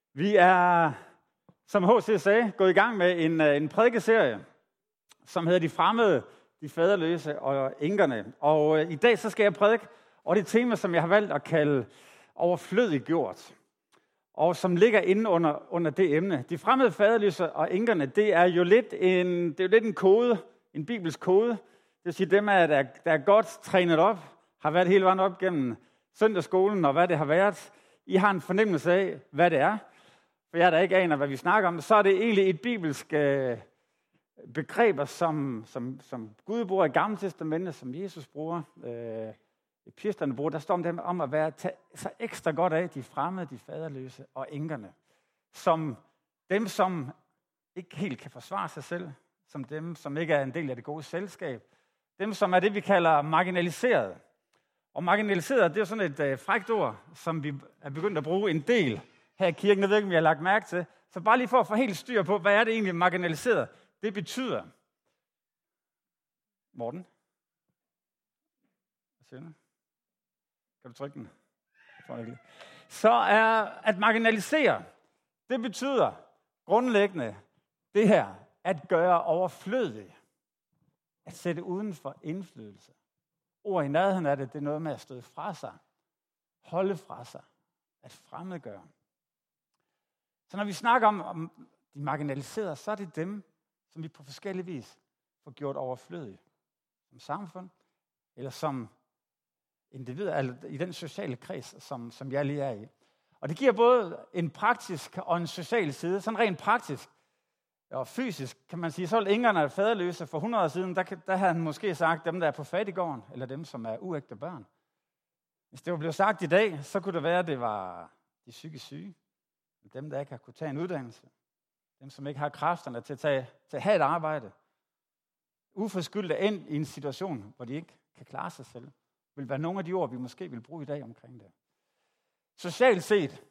Vi er, som H.C. sagde, gået i gang med en prædikeserie, som hedder De fremmede, de faderløse og enkerne. Og i dag så skal jeg prædike over det tema, som jeg har valgt at kalde overflødiggjort, og som ligger inde under det emne. De fremmede, faderløse og enkerne, det er jo lidt en kode, en bibelsk kode. Det vil sige dem, der er godt trænet op, har været hele vejen op gennem søndagsskolen og hvad det har været. I har en fornemmelse af, hvad det er. For jeg der ikke aner, hvad vi snakker om, så er det egentlig et bibelsk begreber, som Gud bruger i Gamle Testamentet, som Jesus bruger, epistlerne bruger. Der står om dem om at tage så ekstra godt af de fremmede, de faderløse og enkerne. Som dem, som ikke helt kan forsvare sig selv, som dem, som ikke er en del af det gode selskab. Dem, som er det, vi kalder marginaliseret. Og marginaliseret, det er sådan et frækt ord, som vi er begyndt at bruge en del her i kirken. Jeg ved ikke, om jeg har lagt mærke til. Så bare lige for at få helt styr på, hvad er det egentlig marginaliseret? Det betyder. Morten? Hvad siger du? Kan du trykke den? Så er at marginalisere, det betyder grundlæggende det her, at gøre overflødig. At sætte uden for indflydelse. Ord i nærheden af det er noget med at støde fra sig. Holde fra sig. At fremmedgøre. Så når vi snakker om de marginaliserede, så er det dem, som vi på forskellige vis får gjort overflødige. Som samfund, eller som individer, eller i den sociale kreds, som jeg lige er i. Og det giver både en praktisk og en social side. Sådan rent praktisk og fysisk, kan man sige, så ville enkerne og faderløse for 100 år siden, der havde han måske sagt, dem der er på fattiggården, eller dem som er uægte børn. Hvis det var blevet sagt i dag, så kunne det være, at det var de psykisk syge. Dem, der ikke har kunnet tage en uddannelse. Dem, som ikke har kræfterne til at have et arbejde. Uforskyldt er endt i en situation, hvor de ikke kan klare sig selv. Vil være nogle af de ord, vi måske vil bruge i dag omkring det. Socialt set,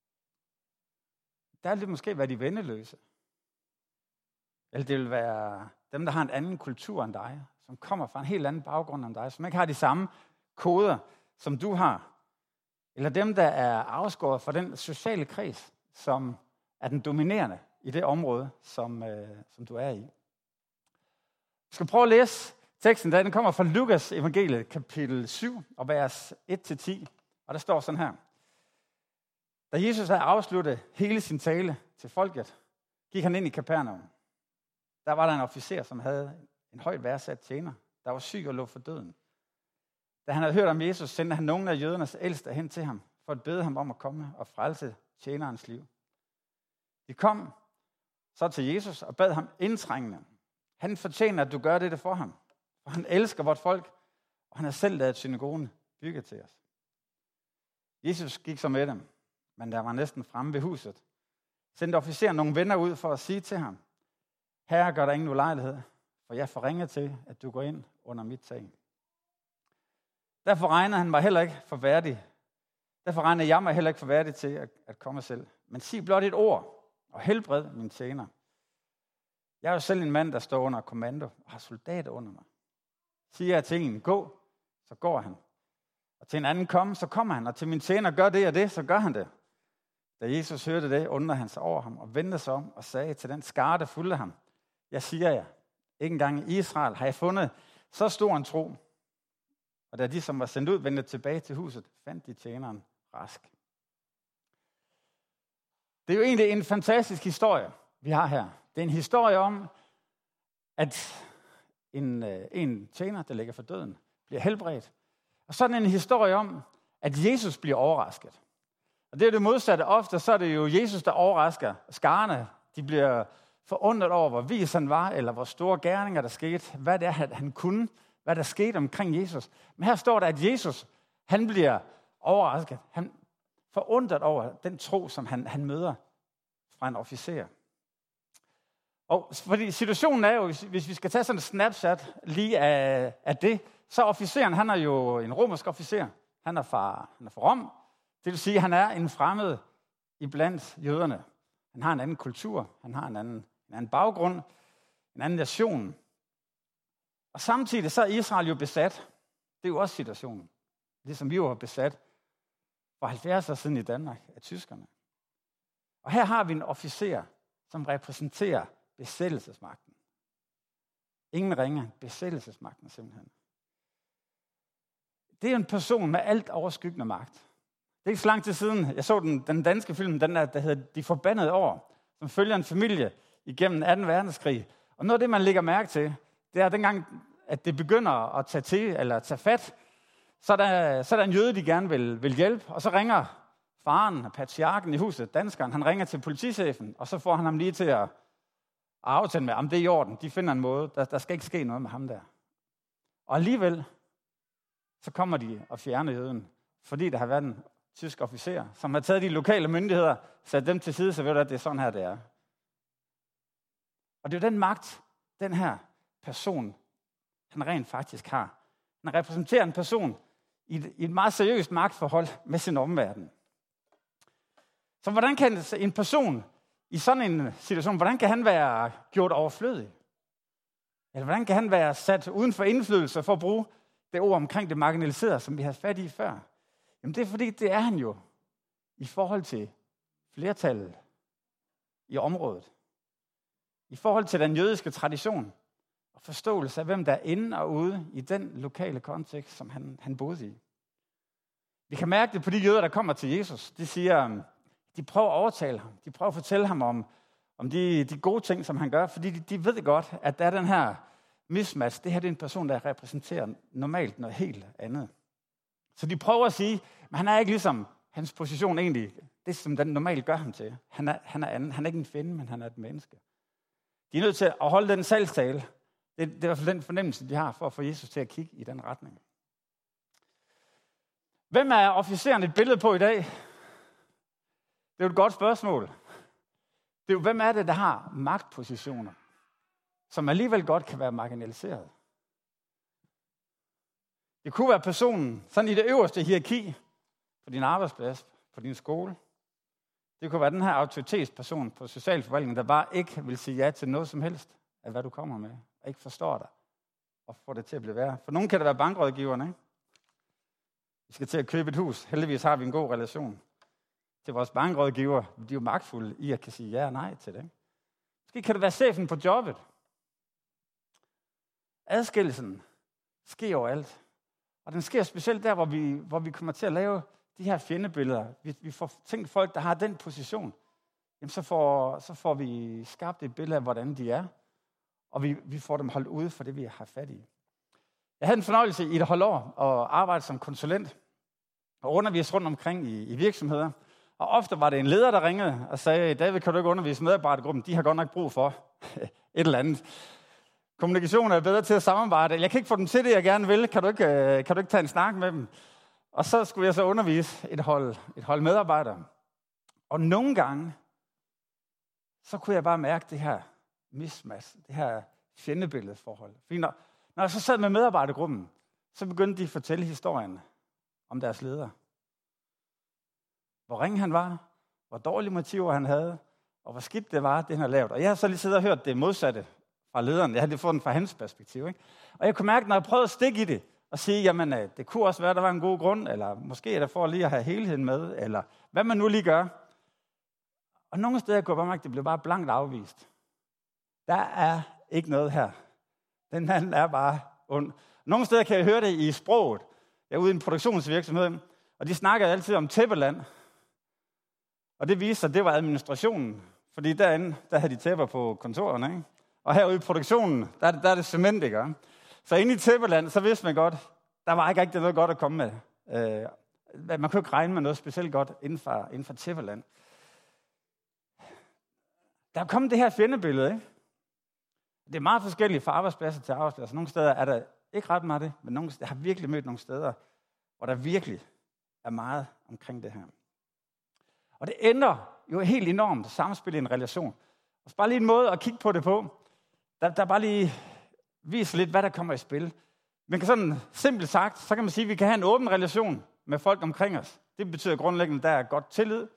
der vil det måske være de venneløse. Eller det vil være dem, der har en anden kultur end dig. Som kommer fra en helt anden baggrund end dig. Som ikke har de samme koder, som du har. Eller dem, der er afskåret fra den sociale kreds, som er den dominerende i det område, som du er i. Jeg skal prøve at læse teksten, den kommer fra Lukas evangeliet, kapitel 7, og vers 1-10. Og der står sådan her. Da Jesus havde afsluttet hele sin tale til folket, gik han ind i Kapernaum. Der var der en officer, som havde en højt værdsat tjener, der var syg og lå for døden. Da han havde hørt om Jesus, sendte han nogle af jødernes ældste hen til ham, for at bede ham om at komme og frelse tjenerens liv. De kom så til Jesus og bad ham indtrængende. Han fortjener, at du gør det for ham, for han elsker vort folk, og han har selv ladet synagogen bygge til os. Jesus gik så med dem, men der var næsten fremme ved huset. Sendte officeren nogle venner ud for at sige til ham, Herre, gør der ingen ulejlighed, for jeg får ringet til, at du går ind under mit tag. Derfor regnede jeg mig heller ikke for værdig til at komme selv. Men sig blot et ord, og helbred min tjener. Jeg er jo selv en mand, der står under kommando, og har soldater under mig. Siger jeg til en, gå, så går han. Og til en anden, kom, så kommer han. Og til min tjener, gør det og det, så gør han det. Da Jesus hørte det, undrede han sig over ham, og vendte sig om og sagde til den skare, der fulgte ham, jeg siger jer, ikke engang i Israel har jeg fundet så stor en tro. Og da de, som var sendt ud, vendte tilbage til huset, fandt de tjeneren rask. Det er jo egentlig en fantastisk historie, vi har her. Det er en historie om, at en tjener, der ligger for døden, bliver helbredt. Og sådan en historie om, at Jesus bliver overrasket. Og det er det modsatte. Ofte så er det jo Jesus, der overrasker skarne. De bliver forundret over, hvor vis han var, eller hvor store gerninger der skete. Hvad det er, han kunne. Hvad der skete omkring Jesus. Men her står der, at Jesus, han bliver overrasket. Han forundret over den tro, som han møder fra en officer. Og fordi situationen er jo, hvis vi skal tage sådan en snapshot lige af det, så officeren, han er jo en romersk officer. Han er fra Rom. Det vil sige, at han er en fremmed iblandt jøderne. Han har en anden kultur. Han har en anden baggrund. En anden nation. Og samtidig så er Israel jo besat. Det er jo også situationen. Det som vi jo har besat for 70 år siden i Danmark af tyskerne. Og her har vi en officer, som repræsenterer besættelsesmagten. Ingen ringer, besættelsesmagten simpelthen. Det er en person med alt overskyggende magt. Det er ikke så lang tid siden, jeg så den danske film, den der hedder De Forbandede År, som følger en familie igennem 2. verdenskrig. Og noget af det, man lægger mærke til, det er dengang, at det begynder at tage fat, så er der en jøde, de gerne vil hjælpe, og så ringer faren, patriarken i huset, danskeren, han ringer til politichefen, og så får han ham lige til at aftale med, om det er i orden, de finder en måde, der skal ikke ske noget med ham der. Og alligevel, så kommer de og fjerner jøden, fordi der har været en tysk officer, som har taget de lokale myndigheder, sat dem til side, så ved du, at det er sådan her, det er. Og det er jo den magt, den her person, han rent faktisk har. Han repræsenterer en person i et meget seriøst magtforhold med sin omverden. Så hvordan kan en person i sådan en situation, hvordan kan han være gjort overflødig? Eller hvordan kan han være sat uden for indflydelse for at bruge det ord omkring det marginaliserede, som vi havde fat i før? Jamen det er fordi, det er han jo i forhold til flertallet i området. I forhold til den jødiske tradition og forståelse af, hvem der er inde og ude i den lokale kontekst, som han boede i. Vi kan mærke det på de jøder, der kommer til Jesus. De siger, de prøver at overtale ham. De prøver at fortælle ham om de gode ting, som han gør, fordi de ved godt, at der er den her mismatch. Det her det er en person, der repræsenterer normalt noget helt andet. Så de prøver at sige, men han er ikke ligesom hans position egentlig, det som den normalt gør ham til. Han er anden. Han er ikke en fjende, men han er et menneske. De er nødt til at holde den salgstale. Det er i hvert fald den fornemmelse, de har for at få Jesus til at kigge i den retning. Hvem er officeren et billede på i dag? Det er jo et godt spørgsmål. Det er jo, hvem er det, der har magtpositioner, som alligevel godt kan være marginaliseret? Det kunne være personen, sådan i det øverste hierarki, på din arbejdsplads, på din skole. Det kunne være den her autoritetsperson på socialforvaltningen, der bare ikke vil sige ja til noget som helst af, hvad du kommer med, og ikke forstår dig, og får det til at blive værre. For nogen kan det være bankrådgiverne, ikke? Vi skal til at købe et hus. Heldigvis har vi en god relation til vores bankrådgiver. De er jo magtfulde i at kan sige ja og nej til det. Måske kan det være chefen på jobbet. Adskillelsen sker overalt. Og den sker specielt der, hvor vi kommer til at lave de her fjendebilleder. Vi får tænkt folk, der har den position. Jamen så får vi skabt et billede af, hvordan de er. Og vi får dem holdt ude for det, vi har fat i. Jeg havde en fornøjelse i et halvt år at arbejde som konsulent og undervise rundt omkring i virksomheder. Og ofte var det en leder, der ringede og sagde, David, kan du ikke undervise medarbejdergruppen? De har godt nok brug for et eller andet. Kommunikation er bedre til at samarbejde. Jeg kan ikke få dem til det, jeg gerne vil. Kan du ikke tage en snak med dem? Og så skulle jeg så undervise et hold medarbejdere. Og nogle gange, så kunne jeg bare mærke det her mismatch, det her fjendebilledsforhold. Fordi når jeg så sad med medarbejdergruppen, så begyndte de at fortælle historien om deres leder. Hvor ringe han var, hvor dårlige motiver han havde, og hvor skidt det var, det han havde lavet. Og jeg har så lige siddet og hørt det modsatte fra lederen. Jeg havde fået den fra hans perspektiv, ikke? Og jeg kunne mærke, når jeg prøvede at stikke i det, og sige, jamen det kunne også være, der var en god grund, eller måske er der for lige at have helheden med, eller hvad man nu lige gør. Og nogle steder kunne jeg bare mærke, det blev bare blankt afvist. Der er ikke noget her. Den mand er bare ond. Nogle steder kan jeg høre det i sproget. Jeg er ude i en produktionsvirksomhed, og de snakker altid om tæppeland. Og det viser sig, at det var administrationen. Fordi derinde, der havde de tæpper på kontorerne, ikke? Og herude i produktionen, der er det cement, ikke? Så inde i tæppeland, så vidste man godt, der var ikke rigtig noget godt at komme med. Man kunne ikke regne med noget specielt godt inden for tæppeland. Der er kommet det her fjendebillede, ikke? Det er meget forskelligt fra arbejdspladser til arbejdspladser. Nogle steder er der ikke ret meget det, men jeg har virkelig mødt nogle steder, hvor der virkelig er meget omkring det her. Og det ændrer jo helt enormt samspil i en relation. Og så bare lige en måde at kigge på det på, der bare lige viser lidt, hvad der kommer i spil. Men sådan simpelt sagt, så kan man sige, at vi kan have en åben relation med folk omkring os. Det betyder grundlæggende, at der er godt tillid.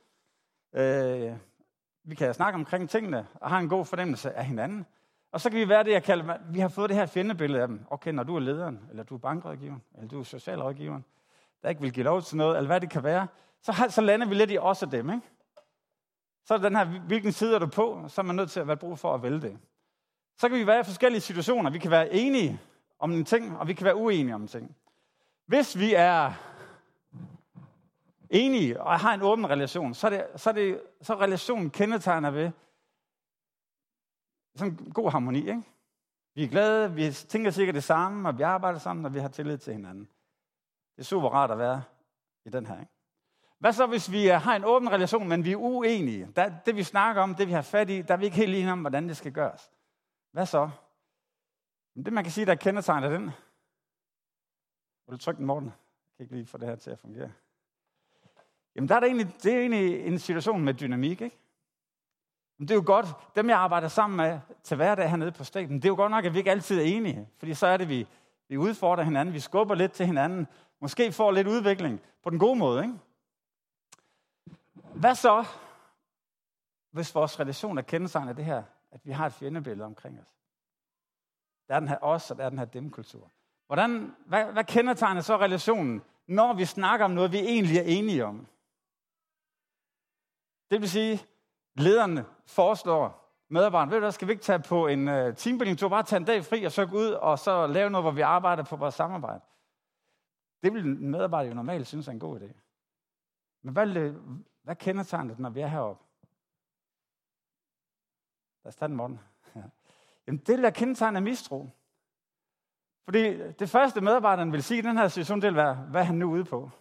Vi kan snakke omkring tingene og have en god fornemmelse af hinanden. Og så kan vi være det, jeg kalder, vi har fået det her fjendebillede af dem. Okay, når du er lederen, eller du er bankrådgiveren, eller du er socialrådgiveren, der ikke vil give lov til noget, eller hvad det kan være, så lander vi lidt i os og dem, ikke? Så er det den her, hvilken side er du på, så er man nødt til at være brug for at vælge det. Så kan vi være i forskellige situationer. Vi kan være enige om en ting, og vi kan være uenige om en ting. Hvis vi er enige og har en åben relation, så er relationen kendetegner ved sådan en god harmoni, ikke? Vi er glade, vi tænker sikkert det samme, og vi arbejder sammen, og vi har tillid til hinanden. Det er super rart at være i den her, ikke? Hvad så, hvis vi har en åben relation, men vi er uenige? Det vi snakker om, det vi har fat i, der er vi ikke helt enige om, hvordan det skal gøres. Hvad så? Det man kan sige, der kendetegner den. Vil du trykke den, Morten? Jeg kan ikke lige få det her til at fungere. Jamen, det er egentlig en situation med dynamik, ikke? Men det er jo godt, dem jeg arbejder sammen med til hverdag hernede på staten, det er jo godt nok, at vi ikke altid er enige. Fordi så er det, vi udfordrer hinanden, vi skubber lidt til hinanden, måske får lidt udvikling på den gode måde, ikke? Hvad så, hvis vores relation er kendetegnet det her, at vi har et fjendebillede omkring os? Der er den her os, og der er den her dem-kultur. Hvad kendetegner så relationen, når vi snakker om noget, vi egentlig er enige om? Det vil sige, lederne foreslår medarbejderne, ved du hvad, skal vi ikke tage på en teambuilding-tur, bare tage en dag fri, og så gå ud, og så lave noget, hvor vi arbejder på vores samarbejde. Det vil en medarbejder jo normalt synes er en god idé. Men hvad kendetegner det, når vi er heroppe? Lad os tage den, Morten. Ja. Jamen, det vil være kendetegnet mistro. Fordi det første medarbejderen vil sige i den her situation, det vil være, hvad er han nu ude på?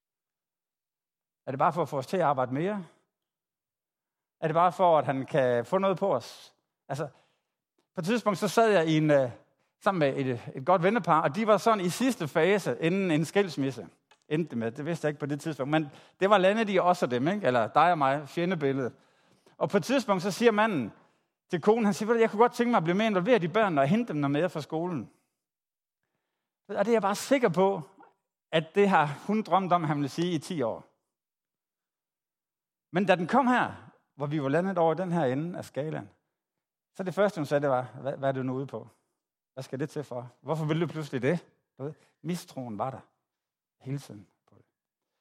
Er det bare for at få os til at arbejde mere? Er det bare for, at han kan få noget på os? Altså, på et tidspunkt så sad jeg sammen med et godt vennepar, og de var sådan i sidste fase, inden en skilsmisse endte med. Det vidste jeg ikke på det tidspunkt, men det var landet i os og dem, ikke? Eller dig og mig, fjendebilledet. Og på et tidspunkt så siger manden til konen, han siger, jeg kunne godt tænke mig at blive mere involveret i børnene og hente dem noget med fra skolen. Og det er jeg bare sikker på, at det har hun drømt om, han ville sige i 10 år. Men da den kom her, hvor vi var landet over den her ende af skalaen, så det første, hun sagde, det var, hvad er du nu ude på? Hvad skal det til for? Hvorfor vil du pludselig det? Mistroen var der hele tiden på det.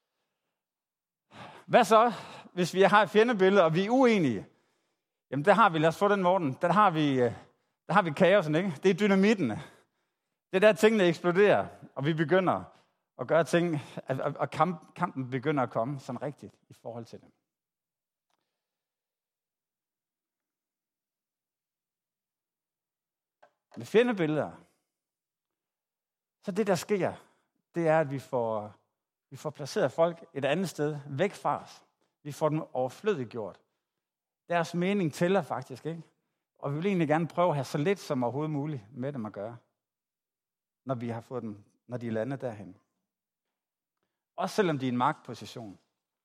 Hvad så, hvis vi har et fjendebillede, og vi er uenige? Jamen, der har vi, lad os få den, Morten, der har vi kaosen, ikke? Det er dynamitten. Det er der, tingene eksploderer, og vi begynder at gøre ting, og kampen begynder at komme sådan rigtigt i forhold til dem. Med fjendebilleder, så det, der sker, det er, at vi får placeret folk et andet sted, væk fra os. Vi får dem overflødiggjort. Deres mening tæller faktisk, ikke? Og vi vil egentlig gerne prøve at have så lidt som overhovedet muligt med dem at gøre, når vi har fået dem, når de er landet derhen. Også selvom de er i en magtposition.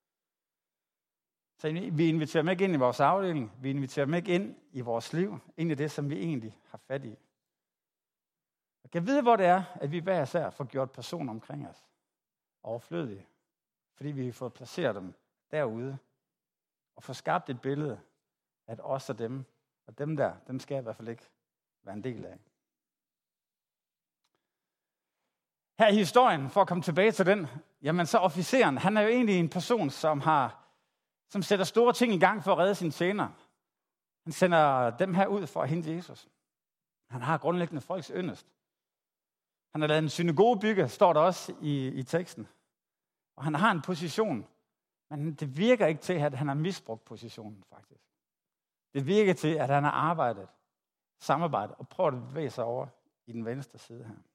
Så vi inviterer dem ikke ind i vores afdeling, vi inviterer dem ikke ind i vores liv, ind i det, som vi egentlig har fat i. Og kan vide, hvor det er, at vi hver især får gjort personer omkring os overflødige, fordi vi har fået placeret dem derude, og få skabt et billede, at os og dem der, dem skal jeg i hvert fald ikke være en del af. Her i historien, for at komme tilbage til den, jamen så officeren, han er jo egentlig en person, som sætter store ting i gang for at redde sine tjenere. Han sender dem her ud for at hente Jesus. Han har grundlæggende folks yndest. Han har lavet en synagoge bygge, står der også i teksten. Og han har en position, men det virker ikke til, at han har misbrugt positionen, faktisk. Det virker til, at han har samarbejdet og prøvet at bevæge sig over i den venstre side her.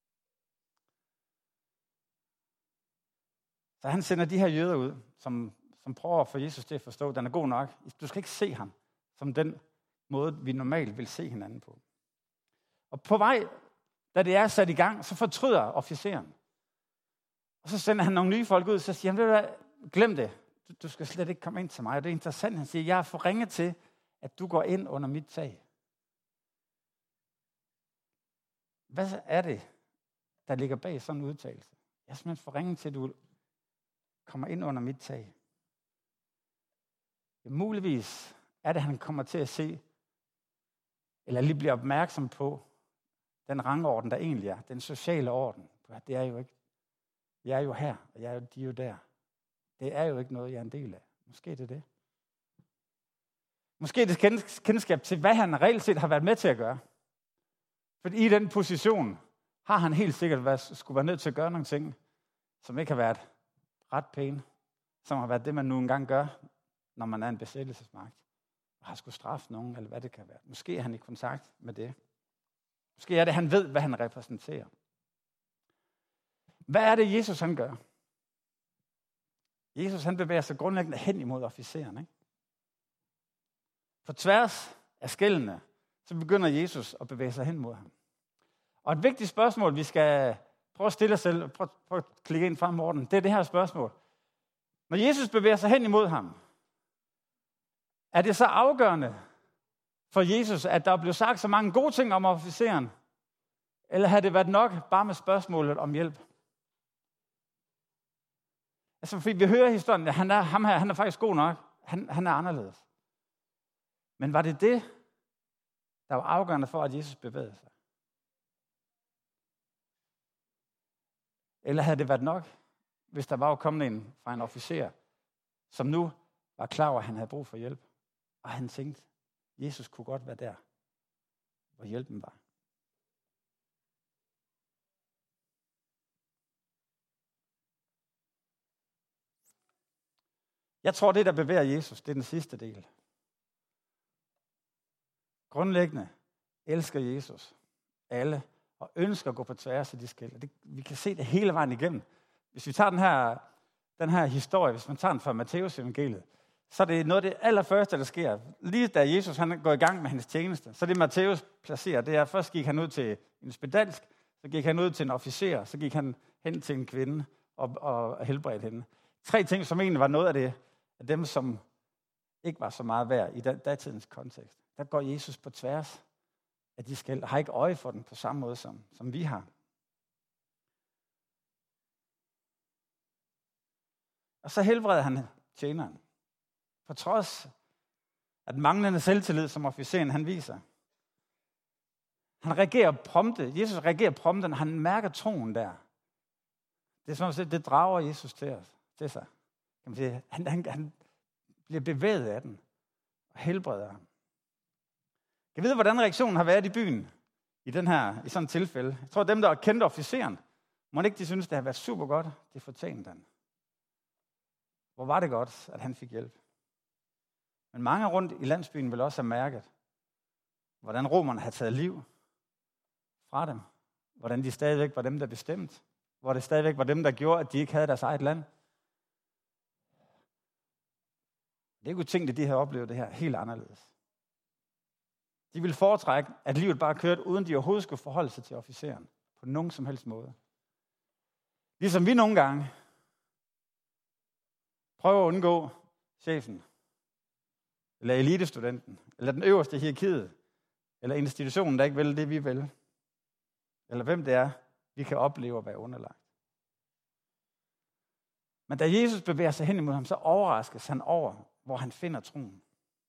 Så han sender de her jøder ud, som prøver at få Jesus til at forstå, at den er god nok. Du skal ikke se ham som den måde, vi normalt vil se hinanden på. Og på vej, da det er sat i gang, så fortryder officeren. Og så sender han nogle nye folk ud, så siger han, glem det. Du skal slet ikke komme ind til mig. Og det er interessant, han siger, jeg er for ringe til, at du går ind under mit tag. Hvad er det, der ligger bag sådan en udtalelse? Jeg er simpelthen for ringe til, at du kommer ind under mit tag. Ja, muligvis er det, at han kommer til at se, eller lige bliver opmærksom på, den rangorden, der egentlig er, den sociale orden. Det er jo ikke, jeg er jo her, og de er jo der. Det er jo ikke noget, jeg er en del af. Måske er det det. Måske det kendskab til, hvad han reelt set har været med til at gøre. For i den position har han helt sikkert skulle være nødt til at gøre nogle ting, som ikke har været ret pæne. Som har været det, man nu engang gør, når man er en besættelsesmagt. Og har skulle straffe nogen, eller hvad det kan være. Måske er han i kontakt med det. Måske er det, han ved, hvad han repræsenterer. Hvad er det, Jesus han gør? Jesus han bevæger sig grundlæggende hen imod officeren. Ikke? På tværs af skellene, så begynder Jesus at bevæge sig hen mod ham. Og et vigtigt spørgsmål, vi skal prøve at stille os selv, prøv at klikke ind frem, Morten, det er det her spørgsmål. Når Jesus bevæger sig hen imod ham, er det så afgørende for Jesus, at der blev sagt så mange gode ting om officeren, eller har det været nok bare med spørgsmålet om hjælp? Altså, fordi vi hører historien, at han er faktisk god nok. Han er anderledes. Men var det det, der var afgørende for, at Jesus bevægede sig? Eller havde det været nok, hvis der var kommet en fra en officer, som nu var klar over, at han havde brug for hjælp? Og han tænkte, Jesus kunne godt være der, hvor hjælpen var. Jeg tror, det, der bevæger Jesus, det er den sidste del. Grundlæggende elsker Jesus alle og ønsker at gå på tværs af de skel. Vi kan se det hele vejen igennem. Hvis vi tager den her historie, hvis man tager den fra Matteus evangeliet, så er det noget af det allerførste, der sker. Lige da Jesus han går i gang med hans tjeneste, så det Matteus placerer, det er, først gik han ud til en spedalsk, så gik han ud til en officer, så gik han hen til en kvinde og helbredte hende. 3 ting, som egentlig var noget af det, af dem, som ikke var så meget værd i datidens kontekst. Der går Jesus på tværs af de skel, og har ikke øje for den på samme måde, som vi har. Og så helbreder han tjeneren. På trods af den manglende selvtillid, som officeren han viser. Han reagerer prompte. Jesus reagerer prompte, når han mærker troen der. Det er som at det drager Jesus til sig. Kan man sige. Han bliver bevæget af den og helbreder ham. Jeg ved, hvordan reaktionen har været i byen i sådan et tilfælde. Jeg tror, dem, der kendte officeren, må ikke de synes, det har været super godt. Det fortjente han. Hvor var det godt, at han fik hjælp. Men mange rundt i landsbyen vil også have mærket, hvordan romerne havde taget liv fra dem. Hvordan de stadigvæk var dem, der bestemte. Hvor det stadigvæk var dem, der gjorde, at de ikke havde deres eget land. Det er ikke utænkt, at de havde oplevet det her helt anderledes. De ville foretrække, at livet bare kørte, uden de overhovedet skulle forholde sig til officeren. På nogen som helst måde. Ligesom vi nogle gange prøver at undgå chefen, eller elitestudenten, eller den øverste hierarkiet, eller institutionen, der ikke vil det, vi vil. Eller hvem det er, vi kan opleve at være underlagt. Men da Jesus bevæger sig hen imod ham, så overraskes han over, hvor han finder troen.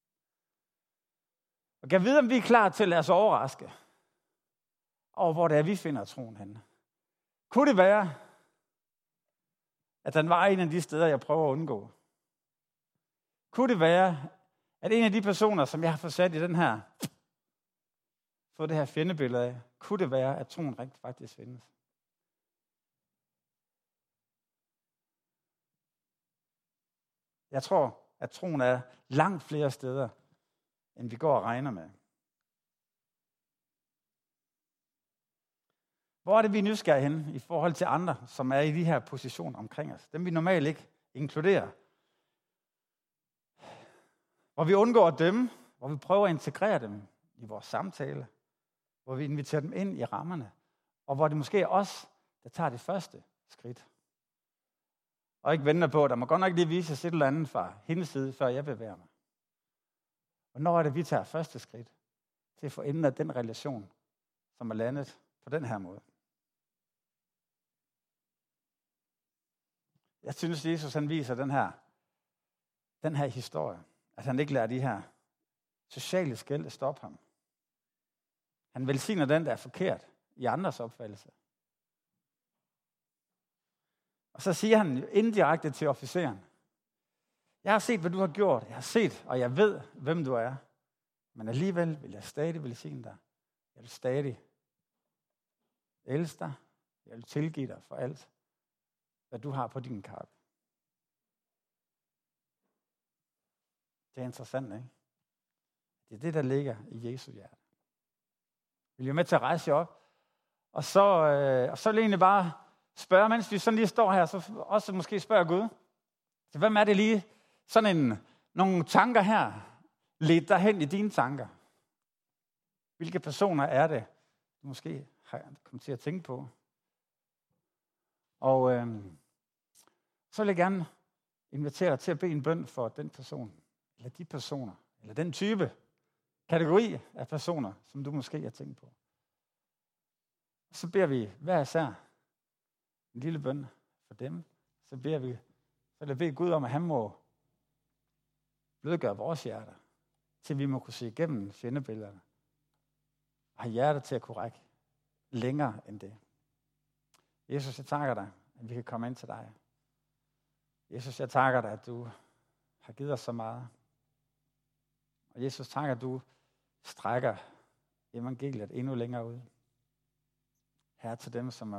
Og kan vide, om vi er klar til at lade os overraske over, hvor det er, vi finder troen henne. Kunne det være, at den var en af de steder, jeg prøver at undgå? Kunne det være, at en af de personer, som jeg har fået sat i fået det her fjendebillede af, kunne det være, at troen rigtig faktisk findes? Jeg tror, at troen er langt flere steder, end vi går og regner med. Hvor er det, vi er nysgerrige henne i forhold til andre, som er i de her positioner omkring os? Dem vi normalt ikke inkluderer. Hvor vi undgår at dømme, hvor vi prøver at integrere dem i vores samtale, hvor vi inviterer dem ind i rammerne, og hvor det måske er os, der tager det første skridt. Og ikke venter på, at der må godt nok lige vise et eller andet fra hendes side, før jeg bevæger mig. Og når er det, vi tager første skridt til at få ændret den relation, som er landet på den her måde? Jeg synes, Jesus han viser den her historie, at han ikke lader de her sociale skel stoppe ham. Han velsigner den, der er forkert i andres opfattelse. Og så siger han indirekte til officeren, jeg har set, hvad du har gjort. Jeg har set, og jeg ved, hvem du er. Men alligevel vil jeg stadig velsigne dig. Jeg vil stadig elske dig. Jeg vil tilgive dig for alt, hvad du har på din kappe. Det er interessant, ikke? Det er det, der ligger i Jesu hjerte. Vil I være med til at rejse jer op? Og så vil jeg egentlig bare spørge, mens vi sådan lige står her, så også måske spørge Gud. Så hvem er det lige sådan nogle tanker her, ledt dig hen i dine tanker? Hvilke personer er det, du måske har kommet til at tænke på? Og så vil jeg gerne invitere dig til at bede en bøn for den person, eller de personer, eller den type, kategori af personer, som du måske har tænkt på. Så beder vi hver især en lille bøn for dem. Så vil jeg bede Gud om, at han må blødgøre vores hjerter, til vi må kunne se igennem fjendebillederne, og have hjertet til at kunne række længere end det. Jesus, jeg takker dig, at vi kan komme ind til dig. Jesus, jeg takker dig, at du har givet os så meget. Og Jesus, takker, at du strækker evangeliet endnu længere ud. Her til dem, som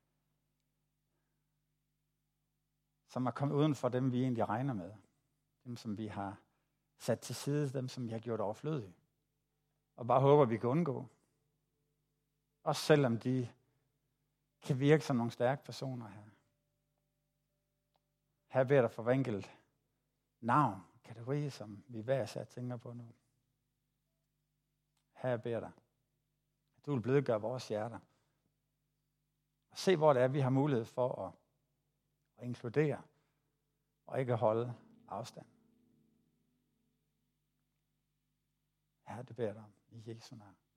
er kommet uden for dem, vi egentlig regner med. Dem, som vi har sat til side, dem, som vi har gjort overflødige. Og bare håber, vi kan undgå. Også selvom de kan virke som nogle stærke personer her. Her beder der for enkelt navn, kategori, som vi hver især tænker på nu. Her beder der, at du vil blødgøre vores hjerter. Og se, hvor det er, vi har mulighed for at inkludere og ikke holde afstand. Her det beder der om i Jesu navn.